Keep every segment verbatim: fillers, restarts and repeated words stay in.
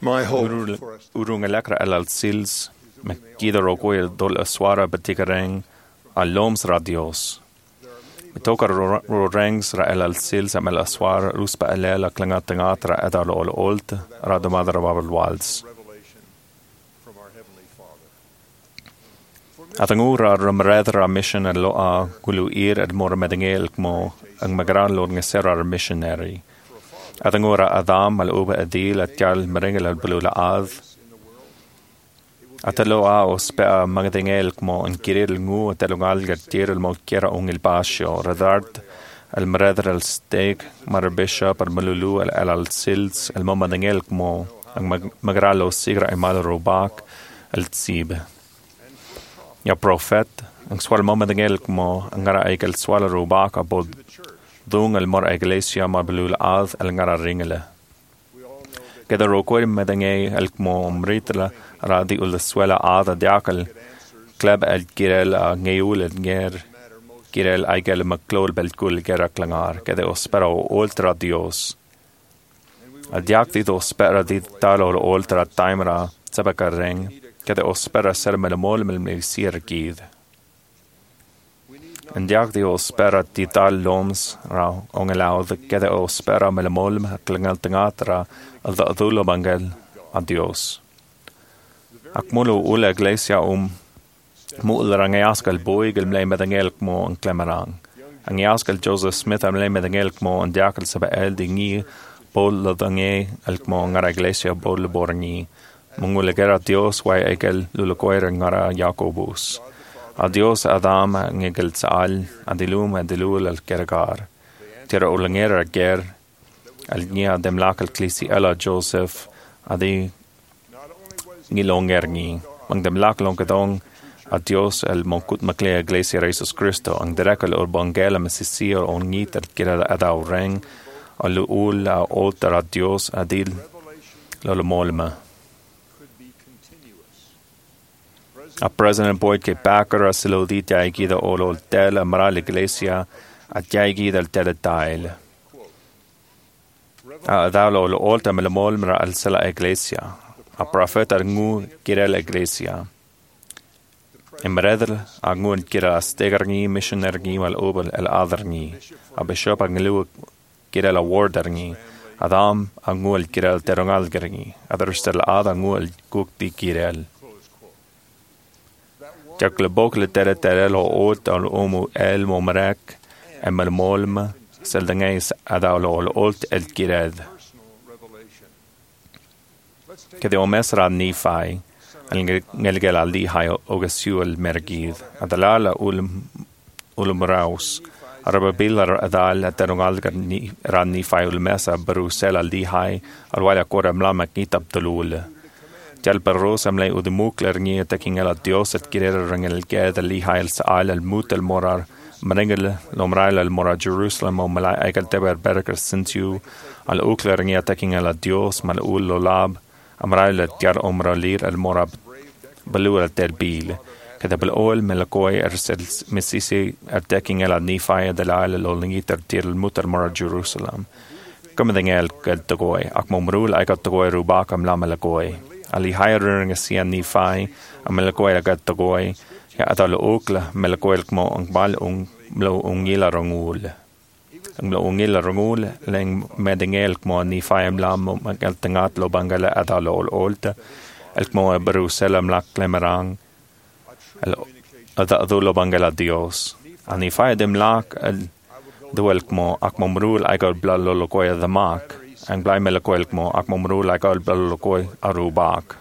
My hope for us Urung elekra elal sils, me kider ogoy dol aswara betikareng, aloms radios. Me tokar rorengs ra elal sils amel aswara ruspa elela klangatangat ra edal ol olt, radomadra babel walds. from our Heavenly Father. Atangura rumredra mission el loa gulu ir ed mor medengel kmo ang magran lord ngeserar missionary. Atangura Adam al uba adil at yal meringel al bulula ad. Ataloa o spea magdengel kmo ang kiril ngu at alungal gartir al mo kiera ung il basio redard al mredra al steg mar bishop al malulu al al al sils al mo madengel kmo ang mag magralo sigra imal robak al tsibe. Ya prophet ang swal mo madengel kmo ang ngara ay kal swal robak abod dung al mor iglesia mar bulula ad al ngara ringele. Kada rokoy medengay al kmo umritla radi ul swela ada diakal kleb al kirel a ngeyul al nger kirel aigel maklol belkul gera klangar kada ospera ultra dios a diak di ospera di talo ultra timera sabaka ring kada ospera ser mel mol mel mel sir gid en diak di ospera di tal loms ra ongelao kada ospera mel mol klangal tangatra al dulo bangel adios. Akmulu ula iglesia um mu'ul rangayaskal boig el mlay medangel kmo ang klemarang. Ang yaskal Joseph Smith am mlay medangel kmo ang diakal sa bael di ngi bol ladange al kmo ngara iglesia bol borni. Mungula gera Dios way egel lulukoyer ngara Jacobus. A Dios Adam ang egel saal adilum adilul al kergar. Tira ulangera ger al nia demlakal klisi ela Joseph adi ngilongger ngi mang demlak long kadong a Dios el mongkut maklea iglesia Jesus Cristo ang direkal urbangela mesisio on ngiter kira adaw reng al ul a altar a Dios adil lolo molma a President Boyd K. Packer a silodita igida olol tel a maral iglesia at yaigida al teletail a adaw lolo altar mel molma al sala iglesia a profeta ngu kira la iglesia. En bredel a ngu kira stegarni missionerni mal obel el adarni. A bishop a nglu kira la warderni. Adam a ngu el kira el terongalgerni. A derstel ada ngu el kukti kirel. Jak le bok le tere tere lo ot al omu el momrek en mal molma sel dengais ada lo olt el kired. Kede omesra Nephi al ngelgel al lihai ogasiul mergid adalala ulum ulum raus arababilar adal aterungal ran Nephi ulmesa barusel al lihai al wala kora mlama kitab tulul jal perros amlay udmukler ni taking al dios at kirer rangel ged al lihai al saal al mut al morar marengel lomrail al mora Jerusalem o malay aigal teber berker sintu al ukler ni taking al dios mal ul lolab amrail tiar omra lir al morab balua terbil kada bal ol melakoy ersel misisi attacking el Nephi de la al lingiter tir mutar mora Jerusalem kamdengel kad togoy akmomrul ay kat togoy rubak am la melakoy ali hiring asian Nephi am melakoy agad togoy ya atal okla melakoy kmo ang bal ung mlo ungila rangul ang ungil rangul leng medengel kmo ni faim lam magal tangat lo bangala adalo olta el kmo Jerusalem lak klemerang el adado lo bangala Dios ani fa dem lak el duel kmo akmomrul agal blalo lo koy the mark ang blay melakoy kmo akmomrul agal blalo lo koy arubak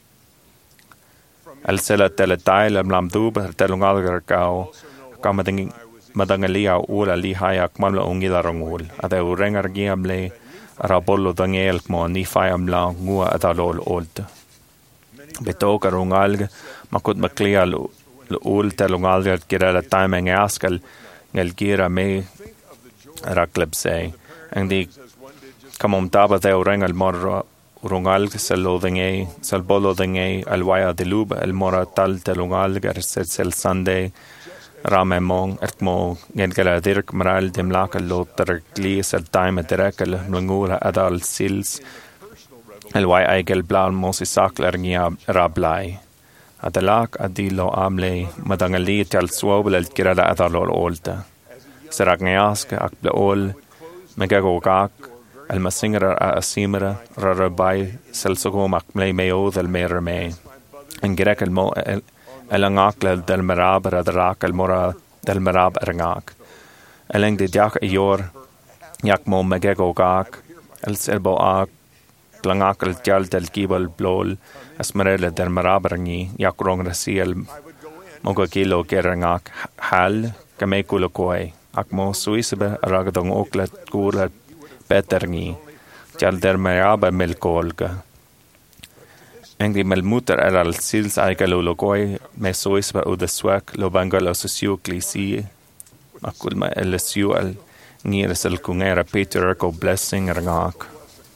el sela teletail lam dub telungal garkao kamading madangalia ula lihai akmamla ungila rangul ada urengar giamle rabollo dangel kmo ni fayam la ngua adalol old beto karungal makut maklia ul telungal kira la timing askal ngel gira me rakleb say and the kamom taba de urengal mor urungal selo dange salbolo dange alwaya de lub el mora tal telungal gar sel sunday Ramemong at mo ngengala dirk maral demlaka lo ter glis al time derek al nungula adal sils el wai eigel blan mosi sakler ngia rablai. Adalak adilo amle madangali tal swobel el kirala adalol olta. Serag ngiaske ak bleol megagogak el masingera a asimera rarabai selsogom ak mle meod el mer me. En grek el mo el el angakle del merab radrak el mora del merab erngak. Eleng de diak ior jak mo megagogak el selbo ak langak el tial del kibel blol asmerele del merab erni jak rong rasiel moga kilo gerangak hal kamekulo koi. Ak mo suisebe ragadong oklet kuulet peterni tial der merab melkolga. Engdi mel muter eral sils aikalo logoi me soisba u de swak lo bangalo sosiu klisi akul ma el siu al ngires el kungera Peter ko blessing rangak.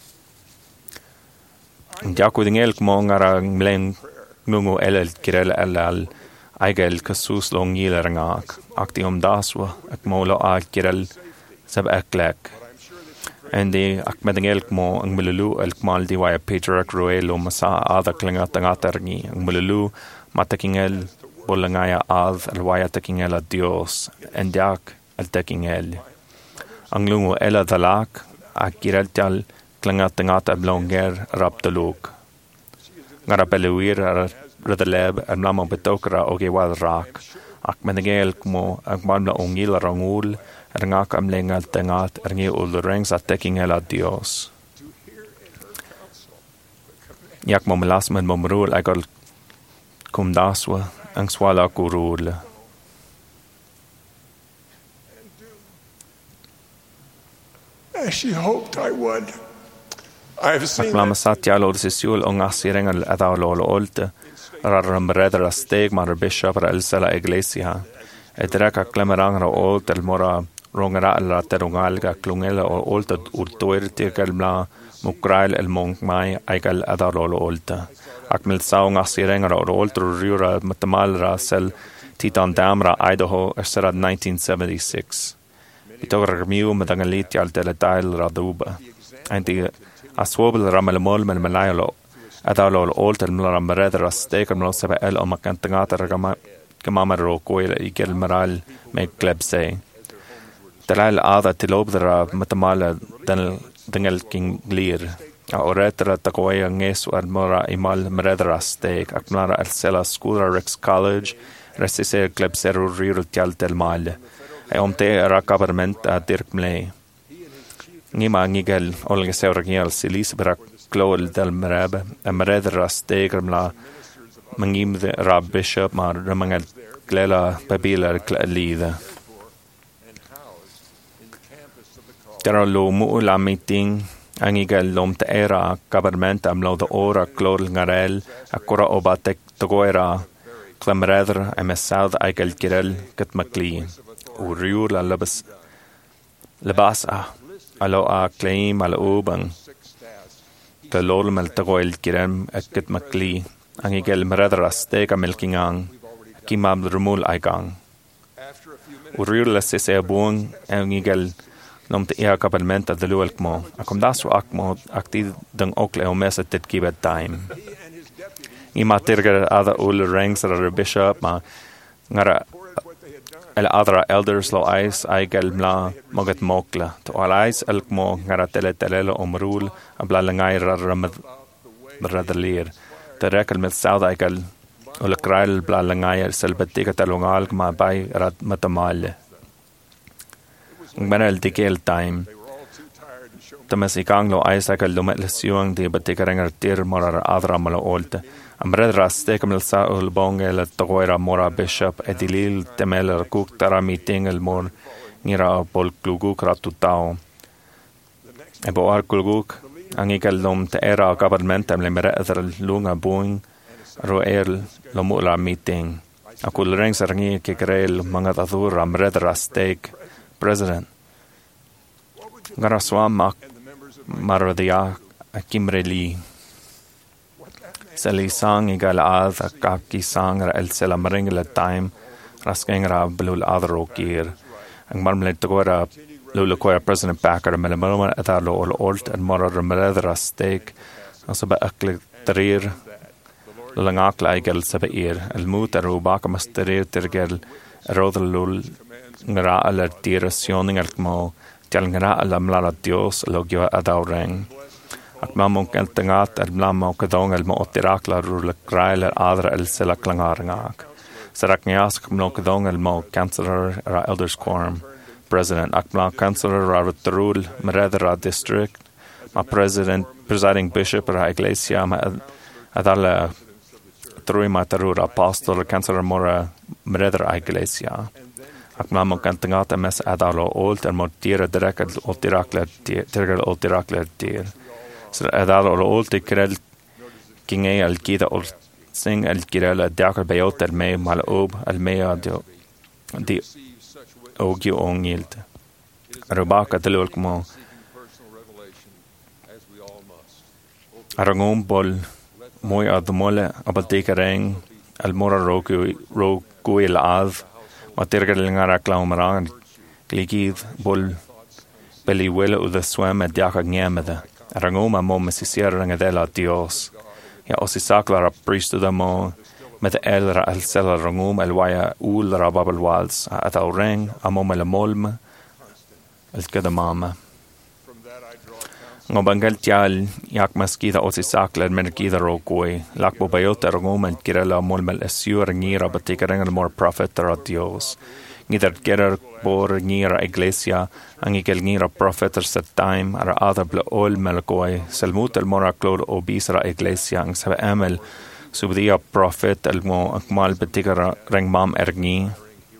Jaku dingel kmo ngara mlen nungu el kirel el aigel kasus lo ngil rangak. Akti om daswa ak molo a kirel sab aklek. Endi ak medingel kmo ang mululu el kmal di waya Peter ak roelo masa ada klingat ang atarngi ang mululu matakingel bolangaya ad el waya takingel a Dios endiak el takingel ang lungo ela dalak ak kirel tal klingat ang ata blonger raptaluk ngara peluir ar radaleb al mlamo betokra oge wal rak ak medingel kmo ang mamla ongil rangul Rangak am lengal tengat ergi ul rengs at taking el a Dios. Jak mom las men mom rul agol kum daswa ang swala kurul. As she hoped I would. I've seen Ak mama satya lo sesiul ong asirengal adaw lo lo olte raram redra steg mar bishop ra el sala iglesia. Edraka klemerang ra olt el mora rongara la terungalga klungela o olta urtoirte kalmla mukrail el monkmai aigal adarolo olta akmel saung asirenga o olta riura matamalra sel titan damra Idaho ersera nineteen seventy-six itogar miu madangalit al teletail raduba anti aswobel ramelmol mel malaylo adalo olta el mla ramredra steker mlo sebe el o makantangata ragama kamamaro koil igel maral me klebse Talal ada tilobdra matamala dan dengel king lir. A oretra takoya ngesu admora imal mredra steg akmara al sela skula Rex College resise klebseru riru tial tel mal. E omte era kabarment a dirk mle. Nima ngigel olge seuragial silis brak klol del mreb a mredra steg mla mangim de rab bishop mar ramangel glela babila lida. Tera lo mu la meeting angigal lom te era government am lo de ora klor ngarel akora obatek togoera klamredr am south aigal kirel kat makli u riur la labas labas a alo a claim al ubang te lol mal togoel kirem kat makli angigal mredras te kamelkingang kimam rumul aigang u riur la se se buong angigal Nom te ia kapelmenta de luelkmo. Akom dasu akmo akti dang okle o mesa tit kibet time. Ima tirger ada ul ranks ar bishop ma ngara el adra elders lo ais aigel mla moget mokla. To al ais elkmo ngara tele telelo omrul abla langai rar radalir. Te rekel met south aigel ul krail bla langai selbetika talongal ma bai rat matamalle. Menel dikel time. Tamas ikang lo Isaac lo met lesuang di batikarengar tir morar adra malo olte. Am redra stekamel sa ul bongel togoira mora bishop edilil temel kuk tara meeting el mor ngira pol kluguk ratutao. Ebo ar kluguk angikel lom te era government am lemere adra lunga boing ro el lo mula meeting. Akul rengs rangi ke grel mangat adur am redra steg President Garaswam mak maradia akimreli Sali sang igal ad akaki sang ra el sela maringla time raskeng ra blul adro kir ang marmle togora lulu koya President Packer melamama atalo ol olt and morar meladra stake Sa ba akli tarir langakla igel sa ba ir. El muta rubaka mas tarir tirgel rodalul ngara ala tira sioning al mo tial ngara ala mlala Dios logyo adaureng. Ak mamong kentangat al mlamo kadong el mo otirakla rula graila adra el sila klangarangak. Sarak nias kmno kadong el mo councillor ra elders quorum president ak mla councillor ra rul meredra district ma president presiding bishop ra iglesia ma adala trui ma tarura apostol councillor mora meredra iglesia. Ak mamong kentangat mes adalo old el mo tira direct otirakla tirgal otirakla tir. Så adalo old tikrel kinge al kida old sing el kirela dakar bayot el me mal ob el me adio di ogi ongilt robaka delol como arangom bol moy admole abaltekareng el mora roku roku el av matergal ngara klaumarang gligid bol beli wela u the swam at dakar ngamada arangom amo mesisier ngadela Dios. Ja osi saklara priesthood mo met elra al sela rangum el waya ul ra babel wals at au reng amo mele molm el kada mama ngo bangal tial yak maskida osi saklar men kida ro koi lakbo bayot rangum el kirela molmel esur ngira batikaren el more prophet ra Dios ngider gerer bor ngira iglesia angigel ngira propheter set time ara adable ol melkoi selmut el mora klor obisra iglesia ang sa emel subdia prophet el mo akmal betigara reng mam ergni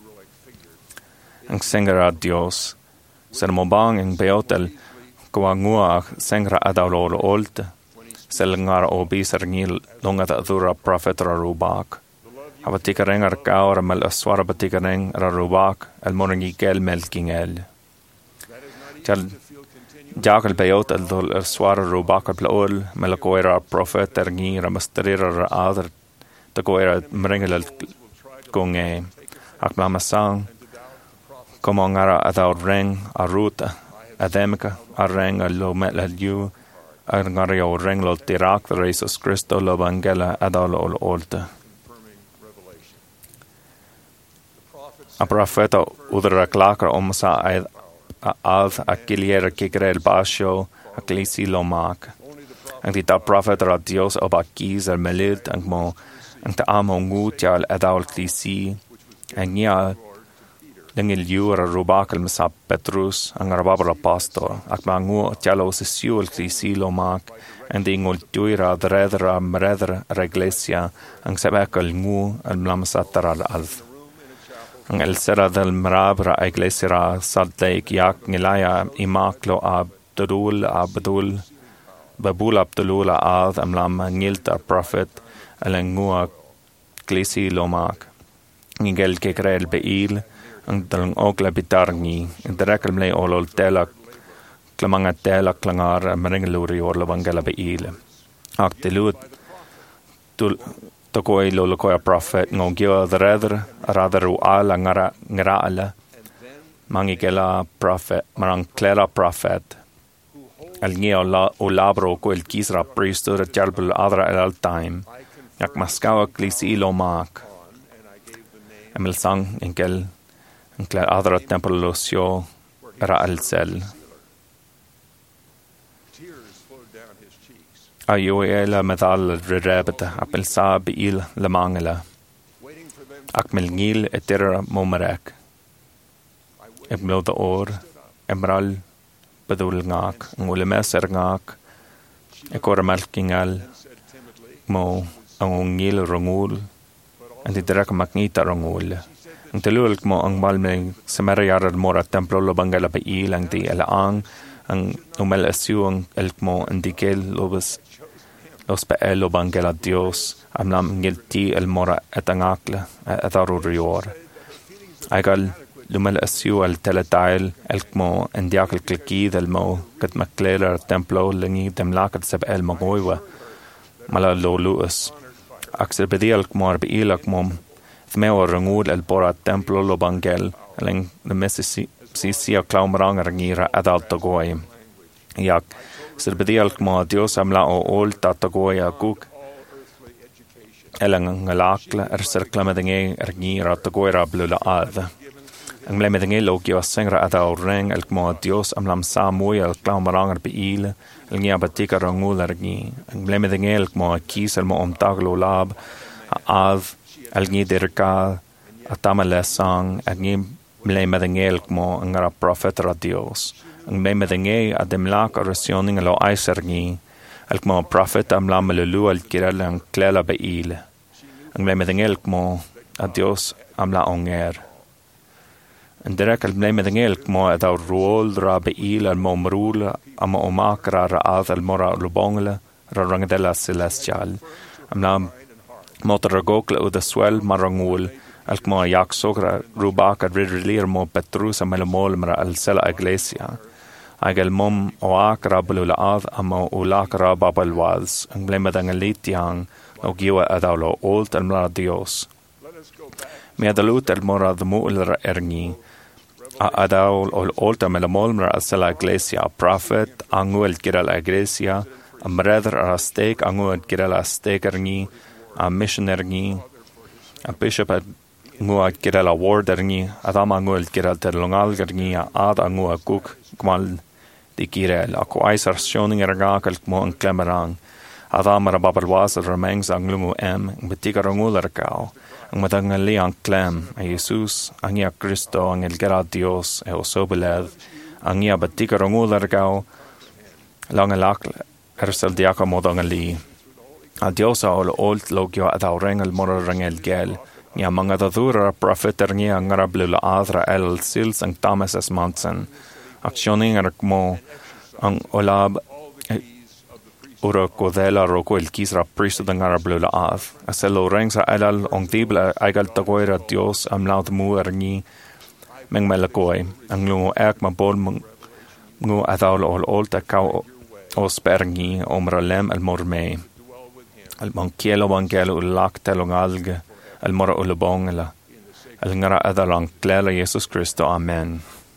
ang sengera Dios sel mobang ang beotel kwangua sengra adalo olt sel ngar obisra ngil longa da dura prophet ra rubak Abatikaren ar kaur mal aswara batikaren ar rubak el morangi gel melking el. Jal jakal bayot el dol aswara rubak al ol melakoira prophet er ngi ramasterir ar adr takoira mrengel el konge ak mamasang komong ara ataur reng aruta ademika ar reng al lo mel el yu ar ngario reng lo tirak Jesus Christo lo bangela adal ol olta. A profeta udra klakar om sa ad akiliera kikre el basho aklisi lomak. Ang tita profeta ra Dios oba kiz el melid ang mo ang ta amo ngutia el edaul klisi ang niya dengil yura rubak el masa Petrus ang rababra pastor ak mangu tialo sisiu el klisi lomak ang dingol tuira dredra mredra reglesia ang sebekal ngu el mlamasatara al ang el sera del marabra iglesia Salt Lake yak ngilaya imaklo ab dudul abdul babul abdulula ad amlam ngilta prophet alangua klisi lomak ngel kekrel beil ang dalang ogla bitarngi direkal mle olol tela klamanga tela klangar maringluri orla vangela beil ak telut tul Tokoi lo lokoya prophet ngogyo the rather rather ala ngara ngara ala mangikela prophet marang clara prophet al ngeo la o labro ko el kisra priesthood at jalbul adra al time yak maskawa klisi lo mak emel sang enkel enkel adra temple lo sio ra al sel Ayo ela medal rebeta apel sab il la mangela akmel ngil etera momarek eblo da or emral bedul ngak ngule meser ngak ekor malkingal mo ang ngil rongul anti direk maknita rongul ang telul mo ang malmeng semerayar mora templo lo bangala pa ilang di ala ang ang umel asyong elkmo andikel lobes los peelo bangela Dios amlam ngilti el mora etangakla etarurior agal lumel asyu al teletail elkmo endiak el kliki del mo kat maklela templo lingi dem lakat seb el mogoiwa mala lo luus aksel bediel kmor beilak mom thmeo rangul el bora templo lo bangel ling the messisi si sia klaumrang rangira adalto goy yak Sirbedi al mo Dios am la o ol tatagoya guk. Elang ngalakla er serklamadenge er ngi ratagoya blula ad. Ang mlemedenge logio sengra ada o reng el mo Dios am lam sa moya el klaumarangar beile. El ngi abatika rangul er ngi. Ang mlemedenge el mo kis el mo om taglo lab. Ad el ngi dirka atama lesang el ngi mlemedenge el mo ngara profeta Dios. Ang mlemedenge adem lak oracioning lo aiser ngi. El mo profeta am lam lulu el kirel ang klela beile. Ang mlemedenge el mo a Dios am la onger. En direct al mlemedenge el mo eda rol ra beile al mo mrul am omakra ra ad el mora lubongle ra rangdela celestial. Am lam motoragokle u de swel marangul al mo jak sogra rubak ad ridrilir mo Petrus am el molmra al sela iglesia. Agel mom o akra blula ad am o lakra babalwals ang mlemedenge litiang o giwa adalo olt al mra Dios. Mi adalut el mora de mu'l erni a adaul ol olta mela molmra al sela iglesia prophet angu el kira la iglesia a mredr arastek angu el kira la astek erni a missioner erni a bishop angu el kira la ward erni adam angu el kira terlongal erni a ad angu a kuk kmal di kirel a ko aisar shoning erga kal mo en klemerang adam ra babalwas remengs anglungu em betika ranguler kao ang matangali ang klem a Jesus ang ia Cristo ang el gara Dios e osobeled ang ia betika ranguler kao lang alak ersel diaka modangali a Dios a ol olt logio at aureng el mora rangel gel nia mga dadura profeter nia ngarablula adra el sils ang Thomas es Manson actioning er mo ang olab ura kodela roko el kisra pristo ng arablula ad. Aselo reng sa alal ong tibla aigal tagoira Dios am laut mu erni meng melakoy. Ang lungo ek mabol ngu ataul ol olta kao o sperni omralem el morme. Al mankielo vangelo ulak telong alge el mora ulubongela. El ngara adalang klela Jesus Cristo. Amen.